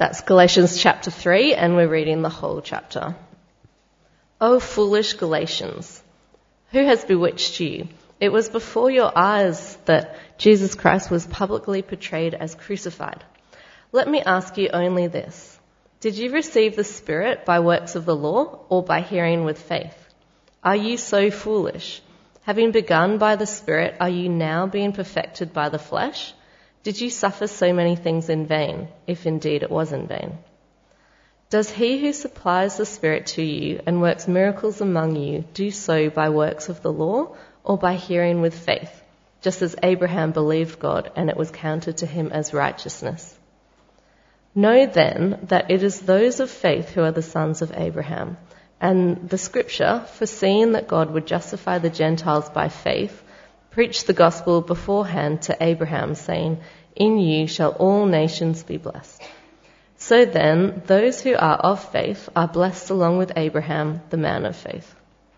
That's Galatians chapter 3, and we're reading the whole chapter. O foolish Galatians, who has bewitched you? It was before your eyes that Jesus Christ was publicly portrayed as crucified. Let me ask you only this. Did you receive the Spirit by works of the law or by hearing with faith? Are you so foolish? Having begun by the Spirit, are you now being perfected by the flesh? Did you suffer so many things in vain, if indeed it was in vain? Does he who supplies the Spirit to you and works miracles among you do so by works of the law or by hearing with faith, just as Abraham believed God and it was counted to him as righteousness? Know then that it is those of faith who are the sons of Abraham. And the scripture, foreseeing that God would justify the Gentiles by faith, preached the gospel beforehand to Abraham, saying, in you shall all nations be blessed. So then, those who are of faith are blessed along with Abraham, the man of faith.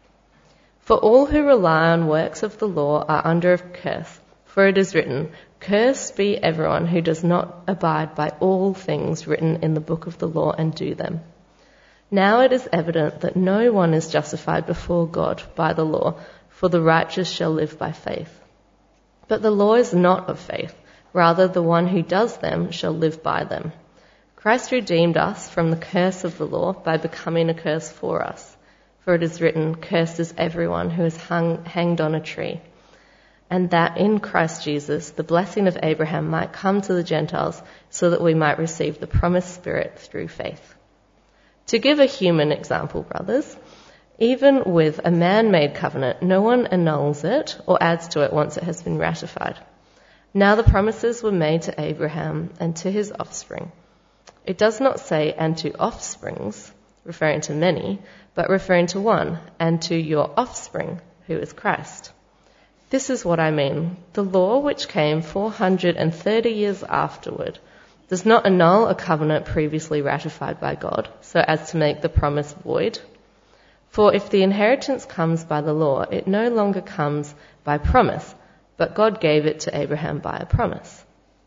For all who rely on works of the law are under a curse, for it is written, cursed be everyone who does not abide by all things written in the book of the law and do them. Now it is evident that no one is justified before God by the law, for the righteous shall live by faith. But the law is not of faith, rather the one who does them shall live by them. Christ redeemed us from the curse of the law by becoming a curse for us. For it is written, cursed is everyone who is hanged on a tree. And that in Christ Jesus the blessing of Abraham might come to the Gentiles, so that we might receive the promised Spirit through faith. To give a human example, brothers, even with a man-made covenant, no one annuls it or adds to it once it has been ratified. Now the promises were made to Abraham and to his offspring. It does not say, and to offsprings, referring to many, but referring to one, and to your offspring, who is Christ. This is what I mean. The law, which came 430 years afterward, does not annul a covenant previously ratified by God, so as to make the promise void. For if the inheritance comes by the law, it no longer comes by promise, but God gave it to Abraham by a promise.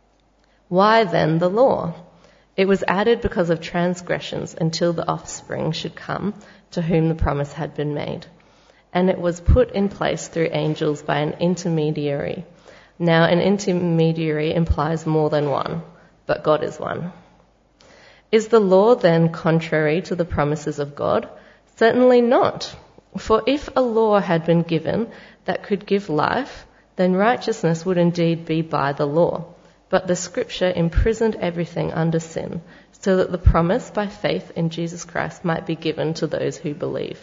Why then the law? It was added because of transgressions until the offspring should come to whom the promise had been made. And it was put in place through angels by an intermediary. Now an intermediary implies more than one, but God is one. Is the law then contrary to the promises of God? Certainly not. For if a law had been given that could give life, then righteousness would indeed be by the law. But the scripture imprisoned everything under sin, so that the promise by faith in Jesus Christ might be given to those who believe.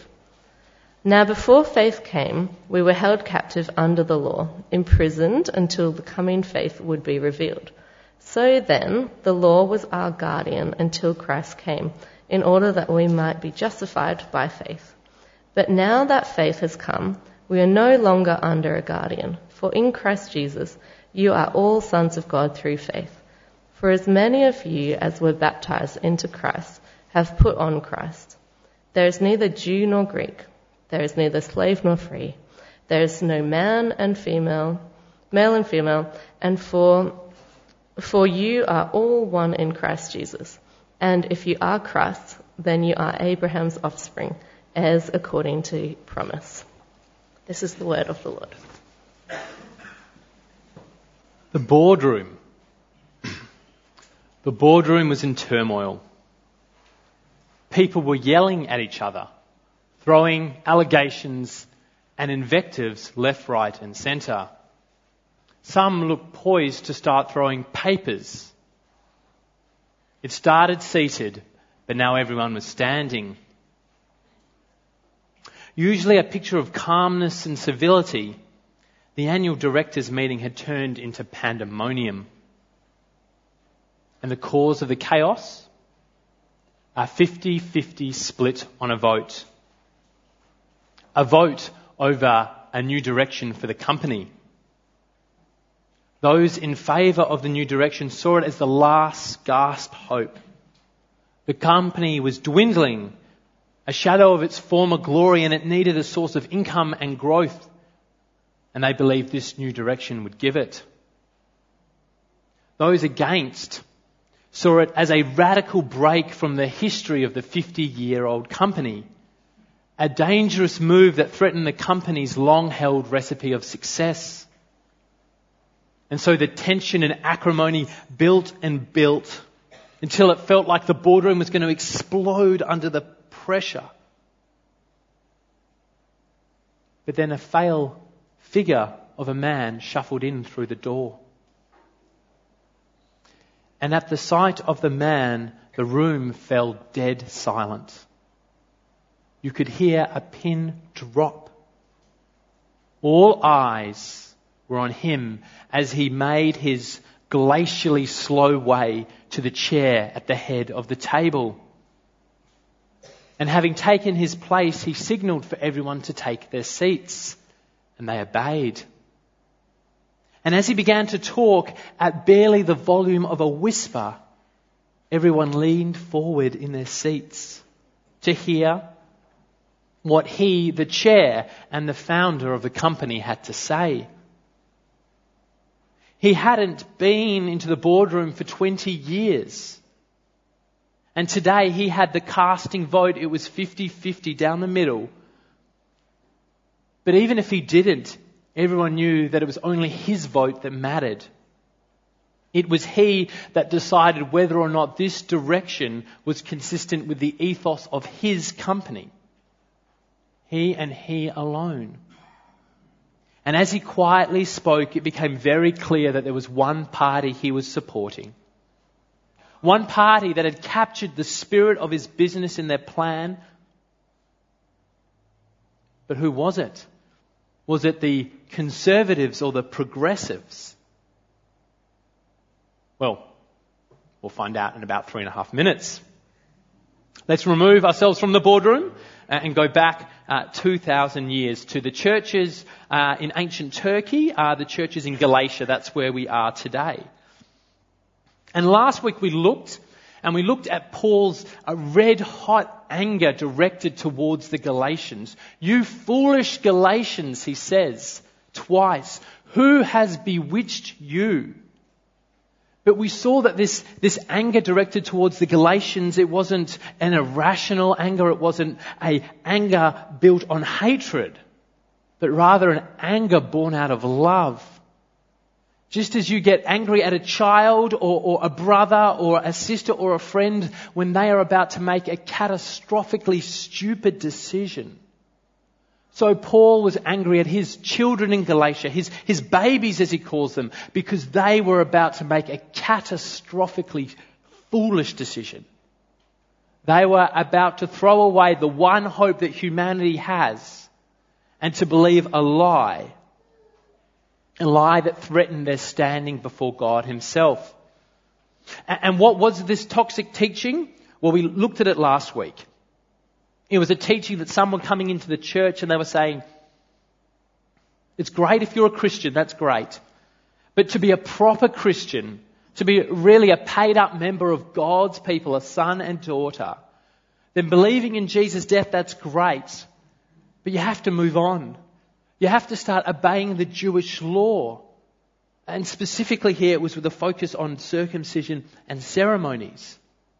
Now before faith came, we were held captive under the law, imprisoned until the coming faith would be revealed. So then, the law was our guardian until Christ came, in order that we might be justified by faith. But now that faith has come, we are no longer under a guardian, for in Christ Jesus you are all sons of God through faith. For as many of you as were baptized into Christ have put on Christ. There is neither Jew nor Greek, there is neither slave nor free, there is no male and female, and for you are all one in Christ Jesus. And if you are Christ, then you are Abraham's offspring, heirs according to promise. This is the word of the Lord. The boardroom. The boardroom was in turmoil. People were yelling at each other, throwing allegations and invectives left, right and centre. Some looked poised to start throwing papers. It started seated, but now everyone was standing. Usually a picture of calmness and civility, the annual directors' meeting had turned into pandemonium. And the cause of the chaos? A 50-50 split on a vote. A vote over a new direction for the company. Those in favour of the new direction saw it as the last gasp hope. The company was dwindling, a shadow of its former glory, and it needed a source of income and growth. And they believed this new direction would give it. Those against saw it as a radical break from the history of the 50-year-old company, a dangerous move that threatened the company's long-held recipe of success. And so the tension and acrimony built and built until it felt like the boardroom was going to explode under the pressure. But then a frail figure of a man shuffled in through the door. And at the sight of the man, the room fell dead silent. You could hear a pin drop. All eyes were on him as he made his glacially slow way to the chair at the head of the table. And having taken his place, he signalled for everyone to take their seats, and they obeyed. And as he began to talk at barely the volume of a whisper, everyone leaned forward in their seats to hear what he, the chair and the founder of the company, had to say. He hadn't been into the boardroom for 20 years. And today he had the casting vote. It was 50-50 down the middle. But even if he didn't, everyone knew that it was only his vote that mattered. It was he that decided whether or not this direction was consistent with the ethos of his company. He and he alone. And as he quietly spoke, it became very clear that there was one party he was supporting. One party that had captured the spirit of his business in their plan. But who was it? Was it the conservatives or the progressives? Well, we'll find out in about 3.5 minutes. Let's remove ourselves from the boardroom and go back 2,000 years to the churches in ancient Turkey, the churches in Galatia. That's where we are today. And last week we looked at Paul's red-hot anger directed towards the Galatians. You foolish Galatians, he says twice, who has bewitched you? But we saw that this anger directed towards the Galatians, it wasn't an irrational anger, it wasn't an anger built on hatred, but rather an anger born out of love. Just as you get angry at a child or a brother or a sister or a friend when they are about to make a catastrophically stupid decision. So Paul was angry at his children in Galatia, his babies as he calls them, because they were about to make a catastrophically foolish decision. They were about to throw away the one hope that humanity has and to believe a lie that threatened their standing before God himself. And what was this toxic teaching? Well, we looked at it last week. It was a teaching that someone coming into the church and they were saying, it's great if you're a Christian, that's great. But to be a proper Christian, to be really a paid up member of God's people, a son and daughter, then believing in Jesus' death, that's great. But you have to move on. You have to start obeying the Jewish law. And specifically here it was with a focus on circumcision and ceremonies.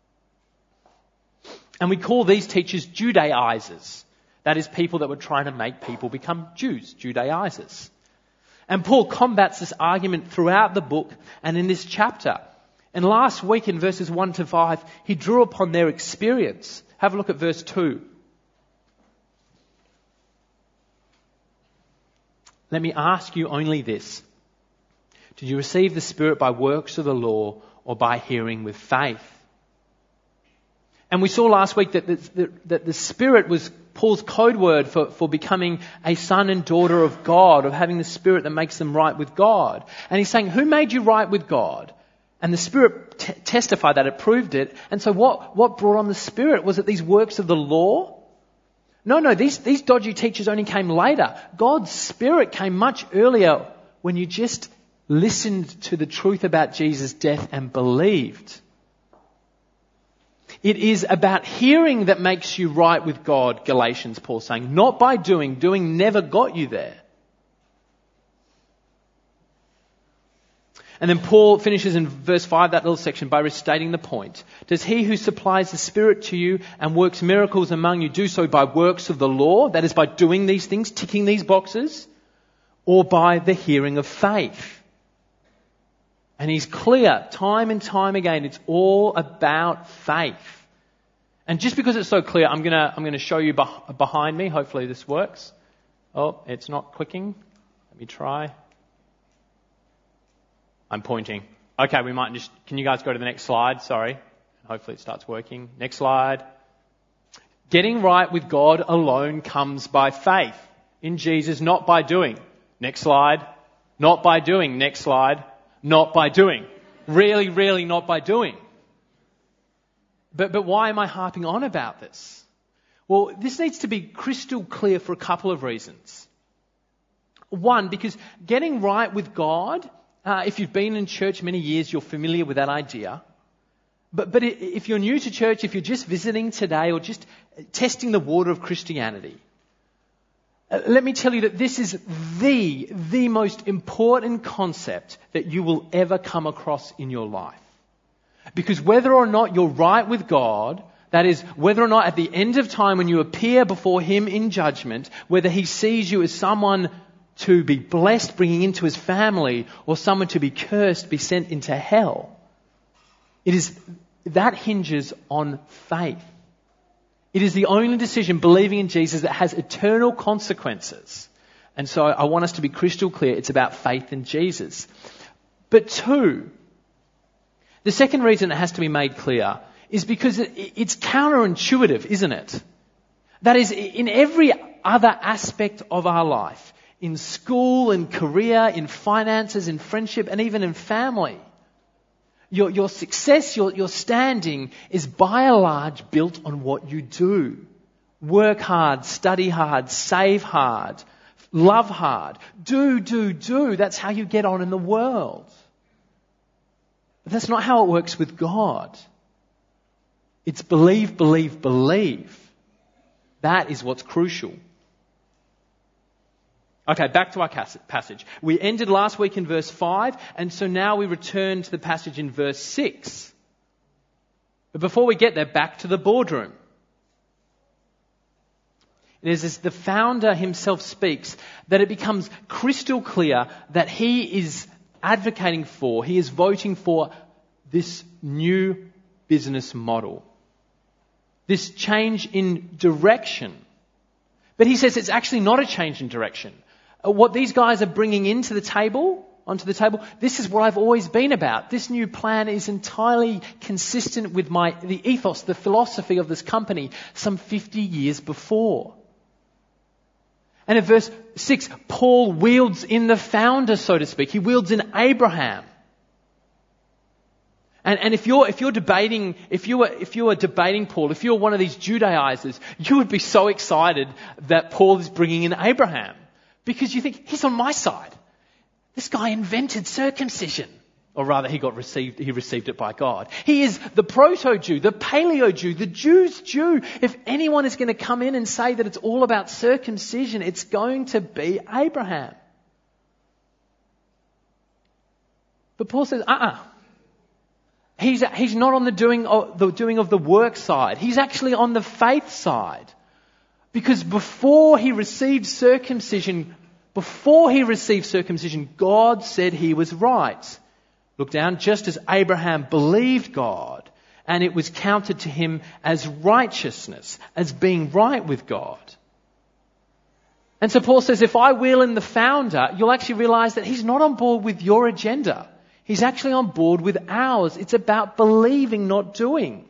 And we call these teachers Judaizers. That is, people that were trying to make people become Jews, Judaizers. And Paul combats this argument throughout the book and in this chapter. And last week in verses 1 to 5, he drew upon their experience. Have a look at verse 2. Let me ask you only this. Did you receive the Spirit by works of the law or by hearing with faith? And we saw last week that the Spirit was Paul's code word for becoming a son and daughter of God, of having the Spirit that makes them right with God. And he's saying, who made you right with God? And the Spirit testified that, it proved it. And so what brought on the Spirit? Was it these works of the law? No, these dodgy teachers only came later. God's Spirit came much earlier when you just listened to the truth about Jesus' death and believed. It is about hearing that makes you right with God, Galatians, Paul's saying, not by doing. Doing never got you there. And then Paul finishes in verse 5, that little section, by restating the point. Does he who supplies the Spirit to you and works miracles among you do so by works of the law, that is by doing these things, ticking these boxes, or by the hearing of faith? And he's clear time and time again, it's all about faith. And just because it's so clear, I'm going to show you behind me. Hopefully this works. Oh, it's not clicking. Let me try. I'm pointing. Okay, can you guys go to the next slide? Sorry. Hopefully it starts working. Next slide. Getting right with God alone comes by faith in Jesus, not by doing. Next slide. Not by doing. Next slide. Not by doing. Really, really not by doing. But why am I harping on about this? Well, this needs to be crystal clear for a couple of reasons. One, because getting right with God, if you've been in church many years, you're familiar with that idea. But if you're new to church, if you're just visiting today or just testing the water of Christianity, let me tell you that this is the most important concept that you will ever come across in your life. Because whether or not you're right with God, that is, whether or not at the end of time when you appear before Him in judgment, whether He sees you as someone to be blessed, bringing into His family, or someone to be cursed, be sent into hell, that hinges on faith. It is the only decision, believing in Jesus, that has eternal consequences. And so I want us to be crystal clear, it's about faith in Jesus. But two, the second reason it has to be made clear is because it's counterintuitive, isn't it? That is, in every other aspect of our life, in school, in career, in finances, in friendship, and even in family, your success, your standing is by and large built on what you do. Work hard, study hard, save hard, love hard. Do. That's how you get on in the world. But that's not how it works with God. It's believe. That is what's crucial. Okay, back to our passage. We ended last week in verse 5, and so now we return to the passage in verse 6. But before we get there, back to the boardroom. It is as the founder himself speaks that it becomes crystal clear that he is advocating for, he is voting for this new business model. This change in direction. But he says it's actually not a change in direction. What these guys are bringing onto the table, this is what I've always been about. This new plan is entirely consistent with the ethos, the philosophy of this company some 50 years before. And in verse 6, Paul wields in the founder, so to speak. He wields in Abraham. And if you were debating Paul, if you were one of these Judaizers, you would be so excited that Paul is bringing in Abraham. Because you think, he's on my side. This guy invented circumcision. Or rather, he received it by God. He is the proto-Jew, the paleo-Jew, the Jew's Jew. If anyone is going to come in and say that it's all about circumcision, it's going to be Abraham. But Paul says, He's not on the doing of the work side. He's actually on the faith side. Because before he received circumcision, God said he was right. Look down, just as Abraham believed God, and it was counted to him as righteousness, as being right with God. And so Paul says, if I wheel in the founder, you'll actually realize that he's not on board with your agenda. He's actually on board with ours. It's about believing, not doing.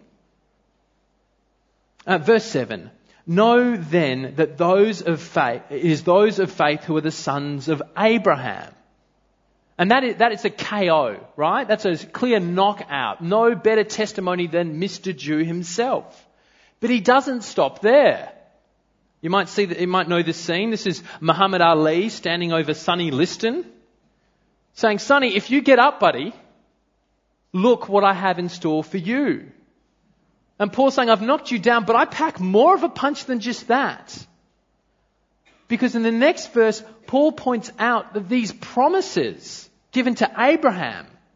Verse 7. Know then that it is those of faith who are the sons of Abraham. And that is a KO, right? That's a clear knockout. No better testimony than Mr. Jew himself. But he doesn't stop there. You might know this scene. This is Muhammad Ali standing over Sonny Liston, saying, Sonny, if you get up, buddy, look what I have in store for you. And Paul's saying, I've knocked you down, but I pack more of a punch than just that. Because in the next verse, Paul points out that these promises given to Abraham,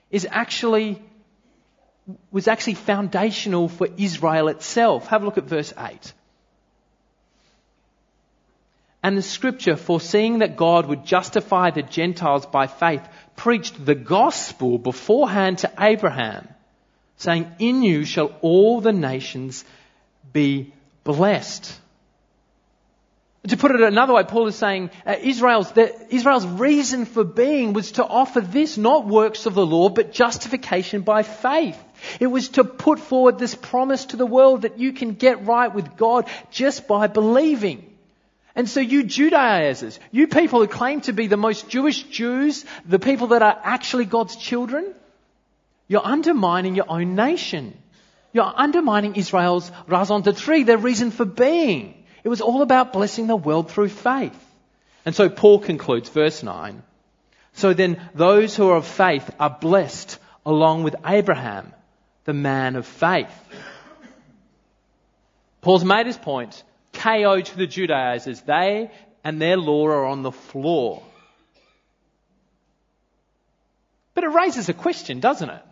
was actually foundational for Israel itself. Have a look at verse 8. And the scripture, foreseeing that God would justify the Gentiles by faith, preached the gospel beforehand to Abraham, saying, in you shall all the nations be blessed. To put it another way, Paul is saying Israel's reason for being was to offer this, not works of the law, but justification by faith. It was to put forward this promise to the world that you can get right with God just by believing. And so you Judaizers, you people who claim to be the most Jewish Jews, the people that are actually God's children, you're undermining your own nation. You're undermining Israel's raison d'être, their reason for being. It was all about blessing the world through faith. And so Paul concludes, verse 9. So then those who are of faith are blessed along with Abraham, the man of faith. Paul's made his point. KO to the Judaizers. They and their law are on the floor. But it raises a question, doesn't it?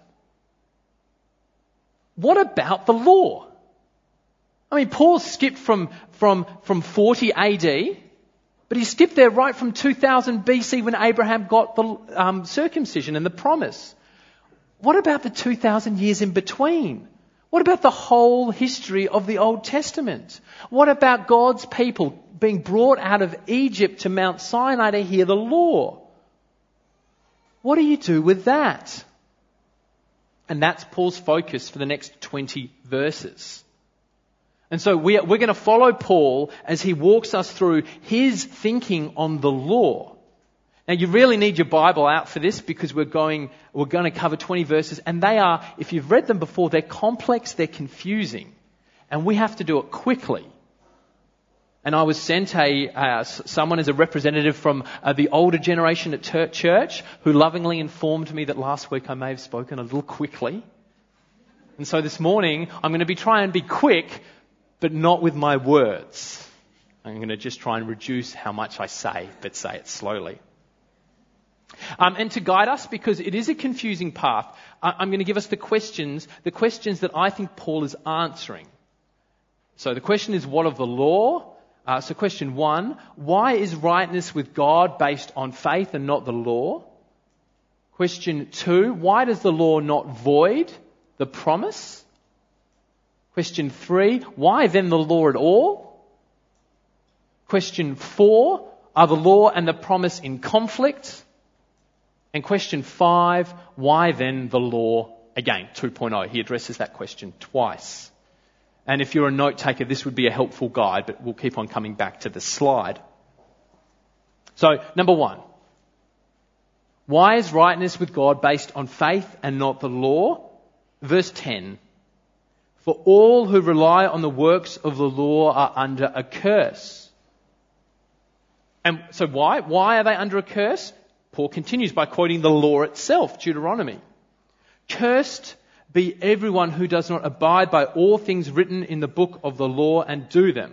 What about the law? I mean, Paul skipped from 40 AD, but he skipped there right from 2000 BC when Abraham got the circumcision and the promise. What about the 2,000 years in between? What about the whole history of the Old Testament? What about God's people being brought out of Egypt to Mount Sinai to hear the law? What do you do with that? And that's Paul's focus for the next 20 verses. And so we're going to follow Paul as he walks us through his thinking on the law. Now you really need your Bible out for this because we're going to cover 20 verses, and they are, if you've read them before, they're complex, they're confusing, and we have to do it quickly. And I was sent someone as a representative from the older generation at church who lovingly informed me that last week I may have spoken a little quickly. And so this morning I'm going to try and be quick, but not with my words. I'm going to just try and reduce how much I say, but say it slowly. And to guide us, because it is a confusing path, I'm going to give us the questions that I think Paul is answering. So the question is, what of the law? So question 1, why is rightness with God based on faith and not the law? Question 2, why does the law not void the promise? Question 3, why then the law at all? Question 4, are the law and the promise in conflict? And question 5, why then the law? Again, 2.0, he addresses that question twice. And if you're a note taker, this would be a helpful guide, but we'll keep on coming back to the slide. So, number 1, why is rightness with God based on faith and not the law? Verse 10, for all who rely on the works of the law are under a curse. And so why? Why are they under a curse? Paul continues by quoting the law itself, Deuteronomy. Cursed be everyone who does not abide by all things written in the book of the law and do them.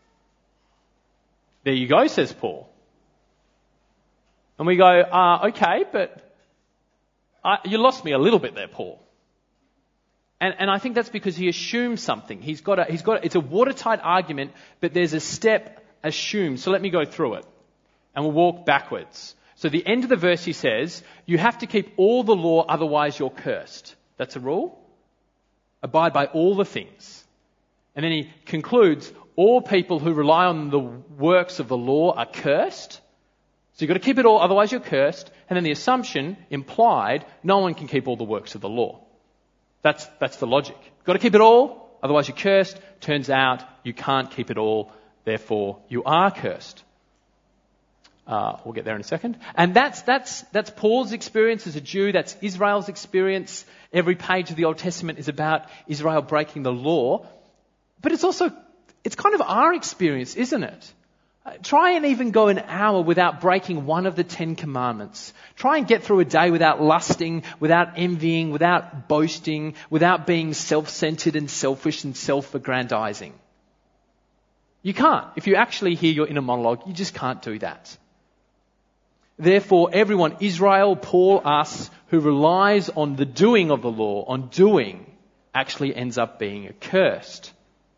There you go, says Paul. And we go, okay, but you lost me a little bit there, Paul. And I think that's because he assumes something. It's a watertight argument, but there's a step assumed. So let me go through it. And we'll walk backwards. So the end of the verse he says, you have to keep all the law, otherwise you're cursed. That's a rule. Abide by all the things. And then he concludes, all people who rely on the works of the law are cursed. So you've got to keep it all, otherwise you're cursed. And then the assumption implied, no one can keep all the works of the law. That's the logic. You've got to keep it all, otherwise you're cursed. Turns out you can't keep it all, therefore you are cursed. We'll get there in a second. And that's Paul's experience as a Jew. That's Israel's experience. Every page of the Old Testament is about Israel breaking the law. But it's kind of our experience, isn't it? Try and even go an hour without breaking one of the 10 commandments. Try and get through a day without lusting, without envying, without boasting, without being self-centered and selfish and self-aggrandizing. You can't. If you actually hear your inner monologue, you just can't do that. Therefore, everyone, Israel, Paul, us, who relies on the doing of the law, on doing, actually ends up being accursed.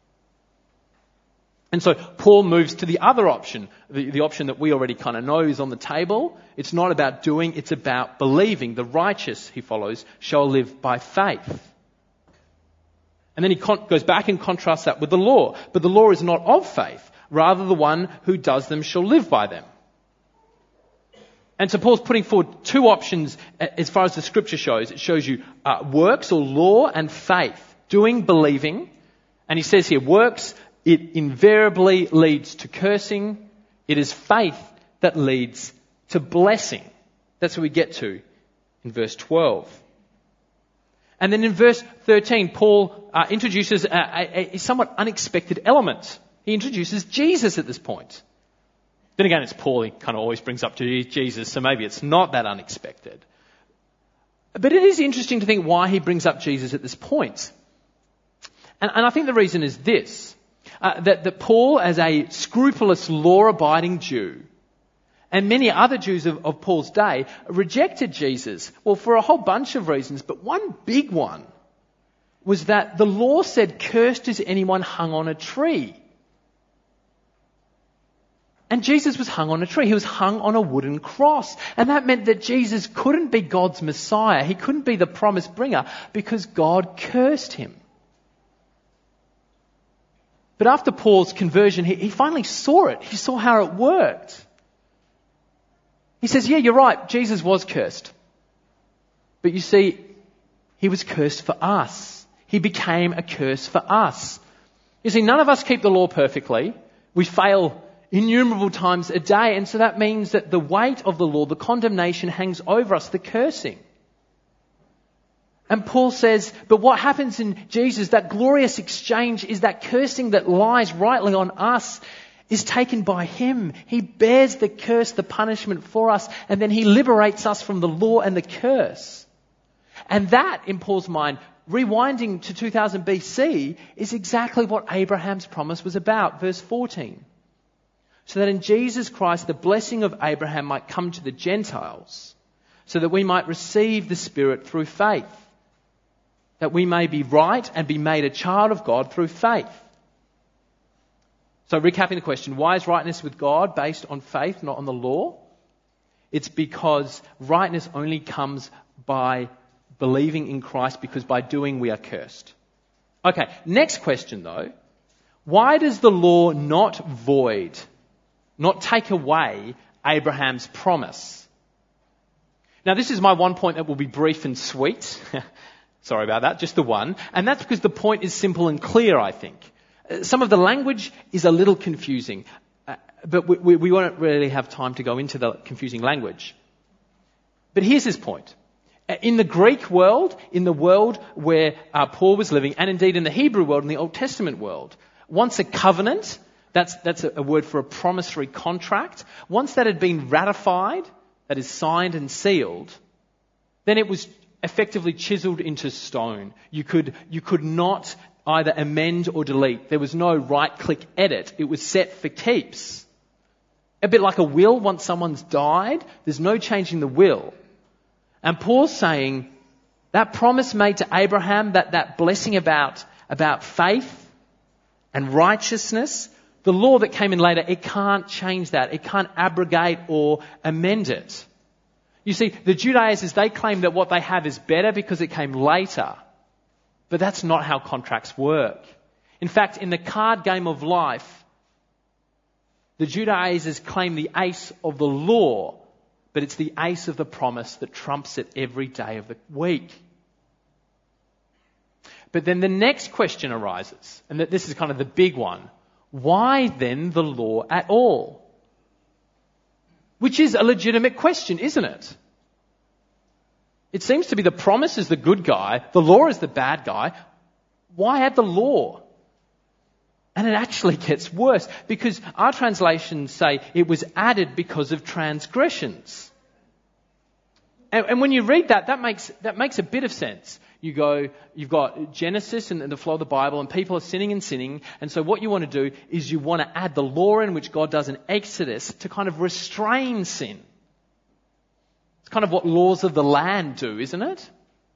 And so Paul moves to the other option, the option that we already kind of know is on the table. It's not about doing, it's about believing. The righteous, he follows, shall live by faith. And then he goes back and contrasts that with the law. But the law is not of faith. Rather, the one who does them shall live by them. And so Paul's putting forward two options as far as the scripture shows. It shows you works or law and faith. Doing, believing. And he says here, works, it invariably leads to cursing. It is faith that leads to blessing. That's what we get to in verse 12. And then in verse 13, Paul introduces a somewhat unexpected element. He introduces Jesus at this point. Then again, it's Paul, he kind of always brings up Jesus, so maybe it's not that unexpected. But it is interesting to think why he brings up Jesus at this point. And I think the reason is this, that Paul, as a scrupulous, law-abiding Jew, and many other Jews of Paul's day, rejected Jesus. Well, for a whole bunch of reasons, but one big one was that the law said, "Cursed is anyone hung on a tree." And Jesus was hung on a tree. He was hung on a wooden cross. And that meant that Jesus couldn't be God's Messiah. He couldn't be the promise bringer because God cursed him. But after Paul's conversion, he finally saw it. He saw how it worked. He says, yeah, you're right, Jesus was cursed. But you see, he was cursed for us. He became a curse for us. You see, none of us keep the law perfectly. We fail innumerable times a day, and so that means that the weight of the law, the condemnation hangs over us, the cursing. And Paul says, but what happens in Jesus, that glorious exchange, is that cursing that lies rightly on us is taken by him. He bears the curse, the punishment for us, and then he liberates us from the law and the curse. And that, in Paul's mind, rewinding to 2000 BC, is exactly what Abraham's promise was about. Verse 14. So that in Jesus Christ the blessing of Abraham might come to the Gentiles, so that we might receive the Spirit through faith, that we may be right and be made a child of God through faith. So recapping the question, why is rightness with God based on faith, not on the law? It's because rightness only comes by believing in Christ, because by doing we are cursed. Okay, next question though. Why does the law not void, not take away Abraham's promise? Now this is my one point that will be brief and sweet. Sorry about that, just the one. And that's because the point is simple and clear, I think. Some of the language is a little confusing, but we won't really have time to go into the confusing language. But here's his point. In the Greek world, in the world where Paul was living, and indeed in the Hebrew world, in the Old Testament world, once a covenant, that's a word for a promissory contract, once that had been ratified, that is signed and sealed, then it was effectively chiseled into stone. You could not either amend or delete. There was no right-click edit. It was set for keeps. A bit like a will, once someone's died, there's no changing the will. And Paul's saying that promise made to Abraham, that blessing about faith and righteousness, the law that came in later, it can't change that. It can't abrogate or amend it. You see, the Judaizers, they claim that what they have is better because it came later. But that's not how contracts work. In fact, in the card game of life, the Judaizers claim the ace of the law, but it's the ace of the promise that trumps it every day of the week. But then the next question arises, and this is kind of the big one. Why then the law at all? Which is a legitimate question, isn't it? It seems to be the promise is the good guy, the law is the bad guy. Why add the law? And it actually gets worse, because our translations say it was added because of transgressions. And when you read that makes a bit of sense. You've got Genesis and the flow of the Bible, and people are sinning and sinning, and so what you want to do is you want to add the law in, which God does in Exodus, to kind of restrain sin. It's kind of what laws of the land do, isn't it?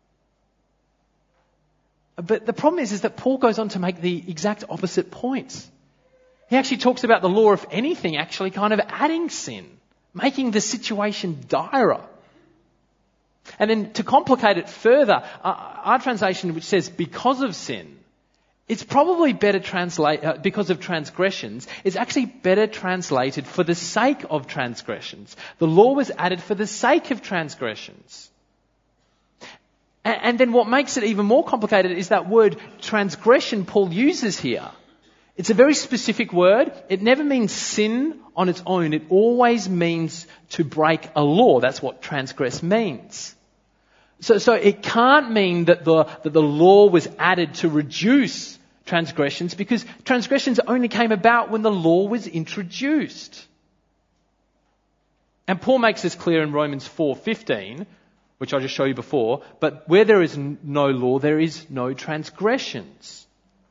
But the problem is that Paul goes on to make the exact opposite point. He actually talks about the law, if anything, actually kind of adding sin, making the situation direr. And then to complicate it further, our translation which says because of sin, it's probably better because of transgressions, it's actually better translated for the sake of transgressions. The law was added for the sake of transgressions. And then what makes it even more complicated is that word transgression Paul uses here. It's a very specific word. It never means sin on its own. It always means to break a law. That's what transgress means. So it can't mean that the law was added to reduce transgressions, because transgressions only came about when the law was introduced. And Paul makes this clear in Romans 4:15, which I just showed you before. But where there is no law, there is no transgressions.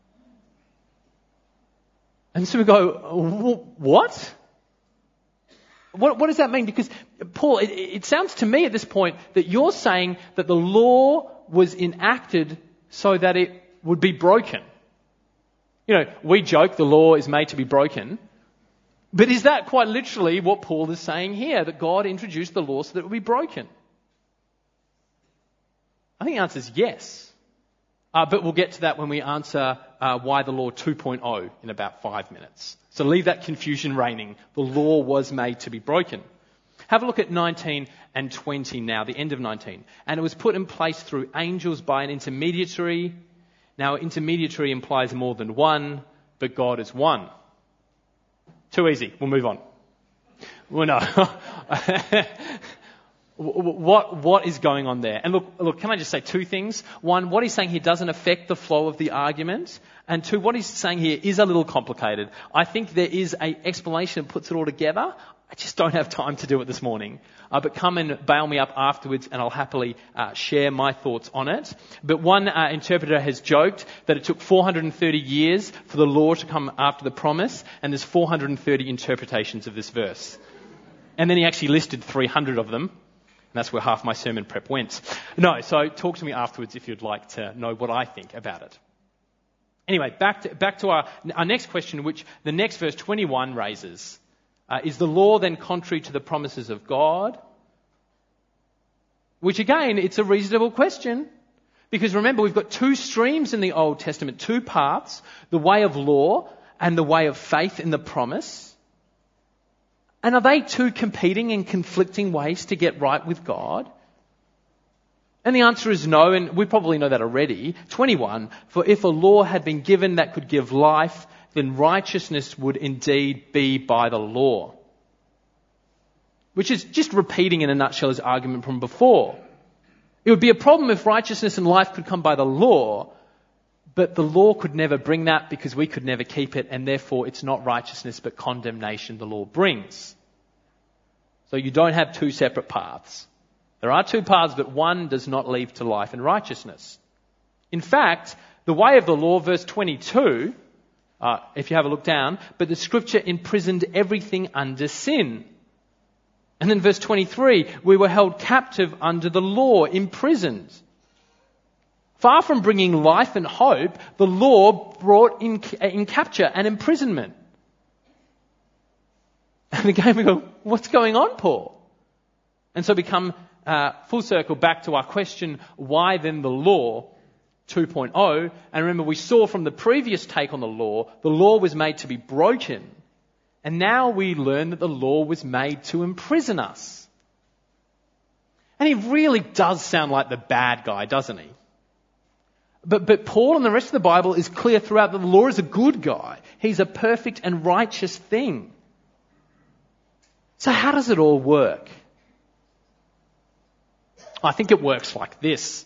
And so we go, what? What does that mean? Because, Paul, it sounds to me at this point that you're saying that the law was enacted so that it would be broken. You know, we joke the law is made to be broken. But is that quite literally what Paul is saying here? That God introduced the law so that it would be broken? I think the answer is yes. But we'll get to that when we answer why the law 2.0 in about 5 minutes. So leave that confusion reigning. The law was made to be broken. Have a look at 19 and 20 now, the end of 19. And it was put in place through angels by an intermediary. Now, intermediary implies more than one, but God is one. Too easy. We'll move on. Well, no. What is going on there? And look, can I just say two things? One, what he's saying here doesn't affect the flow of the argument. And two, what he's saying here is a little complicated. I think there is an explanation that puts it all together. I just don't have time to do it this morning. But come and bail me up afterwards and I'll happily share my thoughts on it. But one interpreter has joked that it took 430 years for the law to come after the promise, and there's 430 interpretations of this verse. And then he actually listed 300 of them. And that's where half my sermon prep went. No, so talk to me afterwards if you'd like to know what I think about it. Anyway, back to our next question, which the next verse 21 raises. Is the law then contrary to the promises of God? Which again, it's a reasonable question. Because remember, we've got two streams in the Old Testament, two paths, the way of law and the way of faith in the promise. And are they two competing and conflicting ways to get right with God? And the answer is no, and we probably know that already. 21, for if a law had been given that could give life, then righteousness would indeed be by the law. Which is just repeating in a nutshell his argument from before. It would be a problem if righteousness and life could come by the law, but the law could never bring that because we could never keep it, and therefore it's not righteousness but condemnation the law brings. So you don't have two separate paths. There are two paths, but one does not lead to life and righteousness. In fact, the way of the law, verse 22, if you have a look down, but the scripture imprisoned everything under sin. And then verse 23, we were held captive under the law, imprisoned. Far from bringing life and hope, the law brought in capture and imprisonment. And again we go, what's going on, Paul? And so we come full circle back to our question, why then the law 2.0? And remember, we saw from the previous take on the law was made to be broken. And now we learn that the law was made to imprison us. And he really does sound like the bad guy, doesn't he? But Paul and the rest of the Bible is clear throughout that the law is a good guy. He's a perfect and righteous thing. So how does it all work? I think it works like this.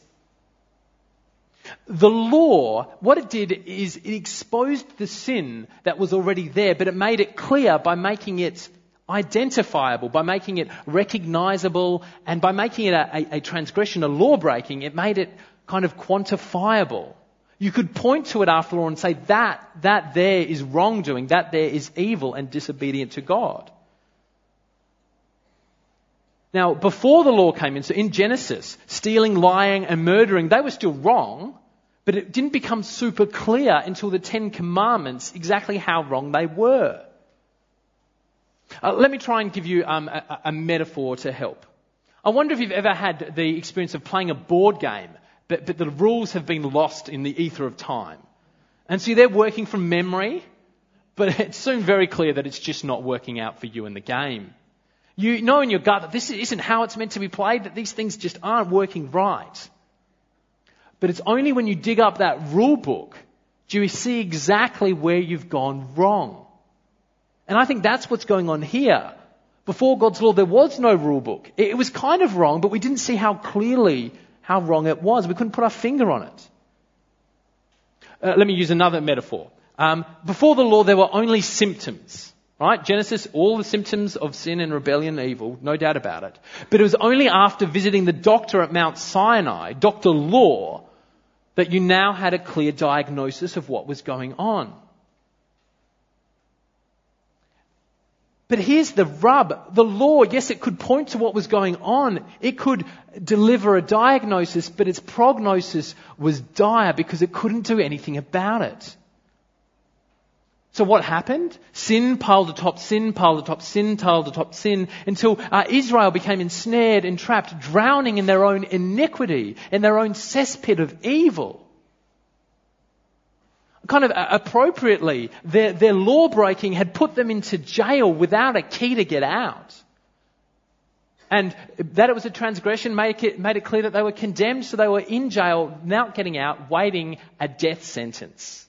The law, what it did is it exposed the sin that was already there, but it made it clear by making it identifiable, by making it recognizable, and by making it a transgression, a law breaking, it made it kind of quantifiable. You could point to it after all and say that there is wrongdoing, that there is evil and disobedient to God. Now, before the law came in, so in Genesis, stealing, lying and murdering, they were still wrong, but it didn't become super clear until the 10 Commandments exactly how wrong they were. Let me try and give you a metaphor to help. I wonder if you've ever had the experience of playing a board game, but the rules have been lost in the ether of time. And so they're working from memory, but it's soon very clear that it's just not working out for you in the game. You know in your gut that this isn't how it's meant to be played, that these things just aren't working right. But it's only when you dig up that rule book do you see exactly where you've gone wrong. And I think that's what's going on here. Before God's law, there was no rule book. It was kind of wrong, but we didn't see how clearly how wrong it was. We couldn't put our finger on it. Let me use another metaphor. Before the law, there were only symptoms. Right? Genesis, all the symptoms of sin and rebellion and evil, no doubt about it. But it was only after visiting the doctor at Mount Sinai, Dr. Law, that you now had a clear diagnosis of what was going on. But here's the rub. The law, yes, it could point to what was going on. It could deliver a diagnosis, but its prognosis was dire because it couldn't do anything about it. So what happened? Sin piled atop sin, piled atop sin, piled atop sin, until Israel became ensnared, entrapped, drowning in their own iniquity, in their own cesspit of evil. Kind of appropriately, their law breaking had put them into jail without a key to get out. And that it was a transgression made it clear that they were condemned, so they were in jail, not getting out, waiting a death sentence.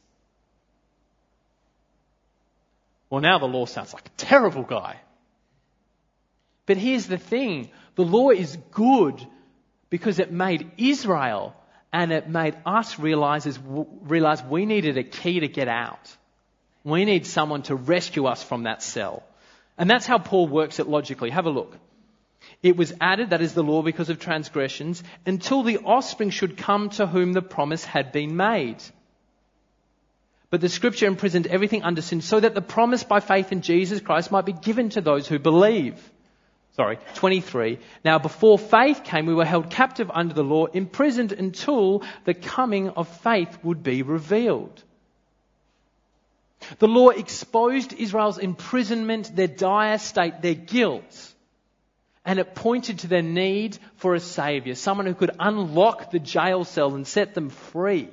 Well, now the law sounds like a terrible guy. But here's the thing. The law is good because it made Israel and it made us realize we needed a key to get out. We need someone to rescue us from that cell. And that's how Paul works it logically. Have a look. It was added, that is the law because of transgressions, until the offspring should come to whom the promise had been made. But the scripture imprisoned everything under sin so that the promise by faith in Jesus Christ might be given to those who believe. 23. Now before faith came, we were held captive under the law, imprisoned until the coming of faith would be revealed. The law exposed Israel's imprisonment, their dire state, their guilt. And it pointed to their need for a saviour, someone who could unlock the jail cell and set them free.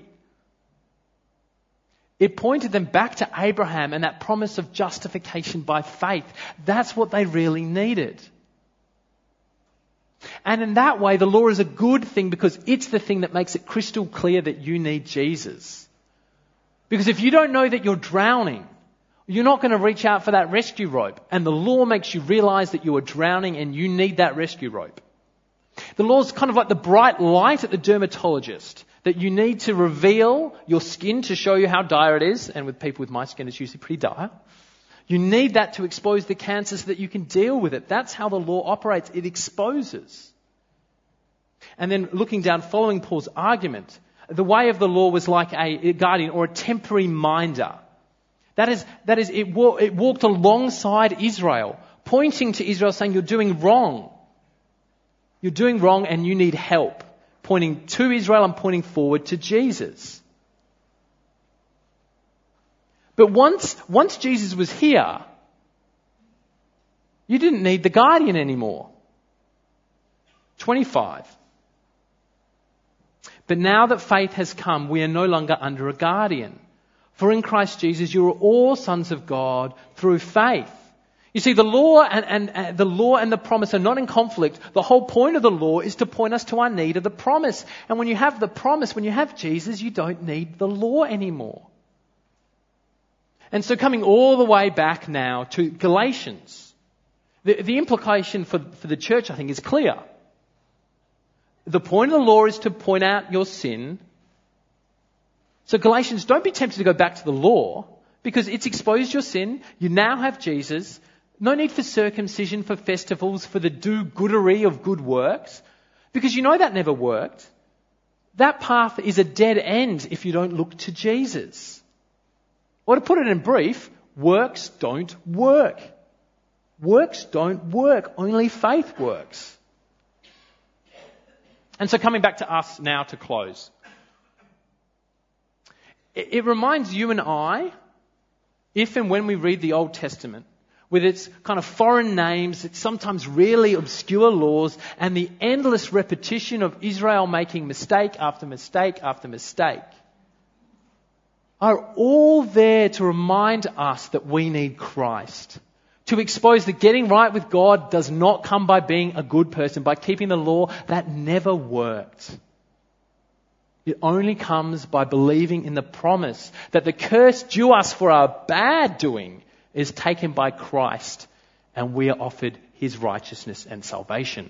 It pointed them back to Abraham and that promise of justification by faith. That's what they really needed. And in that way, the law is a good thing because it's the thing that makes it crystal clear that you need Jesus. Because if you don't know that you're drowning, you're not going to reach out for that rescue rope. And the law makes you realize that you are drowning and you need that rescue rope. The law is kind of like the bright light at the dermatologist that you need to reveal your skin to show you how dire it is. And with people with my skin, it's usually pretty dire. You need that to expose the cancer so that you can deal with it. That's how the law operates. It exposes. And then looking down, following Paul's argument, the way of the law was like a guardian or a temporary minder. That is, it walked alongside Israel, pointing to Israel saying, you're doing wrong. You're doing wrong and you need help. Pointing to Israel and pointing forward to Jesus. But once Jesus was here, you didn't need the guardian anymore. 25. But now that faith has come, we are no longer under a guardian. For in Christ Jesus, you are all sons of God through faith. You see, the law and the promise are not in conflict. The whole point of the law is to point us to our need of the promise. And when you have the promise, when you have Jesus, you don't need the law anymore. And so coming all the way back now to Galatians, the implication for the church, I think, is clear. The point of the law is to point out your sin. So Galatians, don't be tempted to go back to the law because it's exposed your sin. You now have Jesus. No need for circumcision, for festivals, for the do-goodery of good works, because you know that never worked. That path is a dead end if you don't look to Jesus. Or to put it in brief, works don't work. Works don't work. Only faith works. And so coming back to us now to close. It reminds you and I, if and when we read the Old Testament, with its kind of foreign names, its sometimes really obscure laws, and the endless repetition of Israel making mistake after mistake after mistake, are all there to remind us that we need Christ. To expose that getting right with God does not come by being a good person, by keeping the law. That never worked. It only comes by believing in the promise that the curse due us for our bad doing is taken by Christ, and we are offered his righteousness and salvation.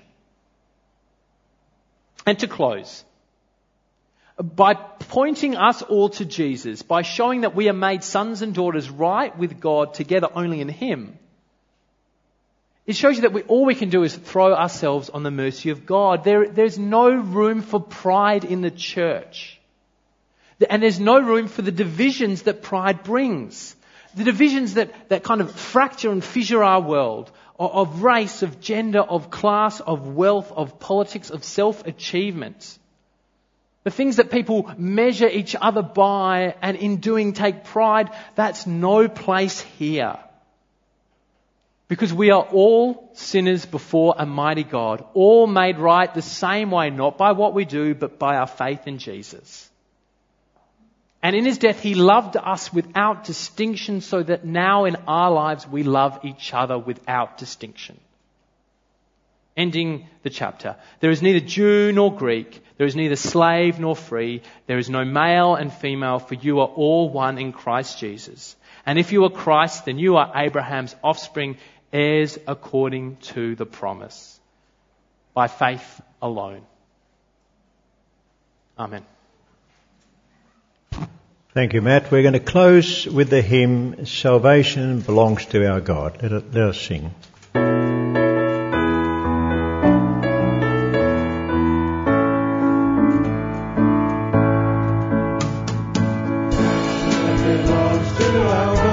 And to close, by pointing us all to Jesus, by showing that we are made sons and daughters right with God together only in him, it shows you that all we can do is throw ourselves on the mercy of God. There's no room for pride in the church. And there's no room for the divisions that pride brings. The divisions that kind of fracture and fissure our world, of race, of gender, of class, of wealth, of politics, of self-achievement. The things that people measure each other by and in doing take pride, that's no place here. Because we are all sinners before a mighty God, all made right the same way, not by what we do, but by our faith in Jesus. And in his death, he loved us without distinction, so that now in our lives we love each other without distinction. Ending the chapter. There is neither Jew nor Greek. There is neither slave nor free. There is no male and female, for you are all one in Christ Jesus. And if you are Christ, then you are Abraham's offspring, heirs according to the promise. By faith alone. Amen. Thank you, Matt. We're going to close with the hymn, Salvation Belongs to Our God. Let us sing. Belongs to our